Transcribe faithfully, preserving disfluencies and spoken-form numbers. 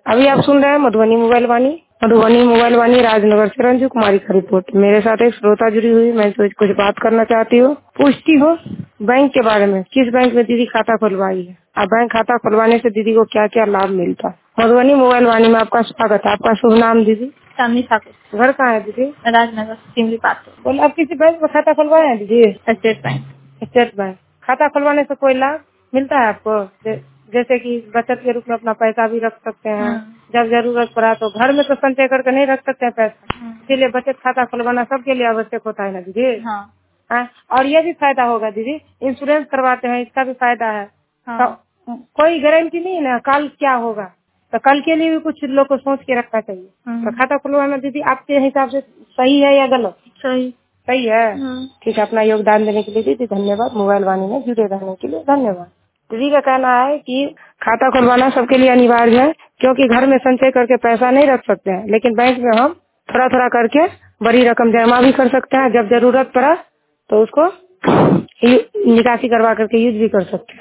अभी आप सुन रहे हैं मधुबनी मोबाइल वाणी। मधुबनी मोबाइल वाणी राजनगर से रंजू कुमारी का रिपोर्ट। मेरे साथ एक श्रोता जुड़ी हुई, मैं सोच कुछ बात करना चाहती हूँ, पूछती हूँ बैंक के बारे में। किस बैंक में दीदी खाता खुलवाई है और बैंक खाता खुलवाने से दीदी को क्या क्या लाभ मिलता है। मधुबनी मोबाइल वाणी में आपका स्वागत है। आपका शुभ नाम दीदी? चांदनी ठाकुर। घर कहाँ है दीदी? राजनगर सिमली पात्र। बोले आप किसी बैंक में खाता खुलवाए हैं दीदी? State bank. State bank. खाता खुलवाने से कोई लाभ मिलता है आपको? जे- जैसे कि बचत के रूप में अपना पैसा भी रख सकते हैं, जब जरूरत पड़ा तो घर में तो संचय करके नहीं रख सकते हैं पैसा, इसीलिए बचत खाता खुलवाना सबके लिए आवश्यक होता है ना दीदी। हाँ। हाँ, और ये भी फायदा होगा दीदी, इंश्योरेंस करवाते हैं, इसका भी फायदा है। हाँ। तो कोई गारंटी नहीं है ना कल क्या होगा, तो कल के लिए भी कुछ लोग को सोच के रखना चाहिए। तो खाता खुलवाना दीदी आपके हिसाब से सही है या गलत? सही। सही है। ठीक है, अपना योगदान देने के लिए दीदी धन्यवाद। मोबाइल वाणी में जुड़े रहने के लिए धन्यवाद। दीदी का कहना है कि खाता खुलवाना सबके लिए अनिवार्य है, क्योंकि घर में संचय करके पैसा नहीं रख सकते हैं, लेकिन बैंक में हम थोड़ा थोड़ा करके बड़ी रकम जमा भी कर सकते हैं। जब जरूरत पड़ा तो उसको निकासी करवा करके यूज भी कर सकते हैं।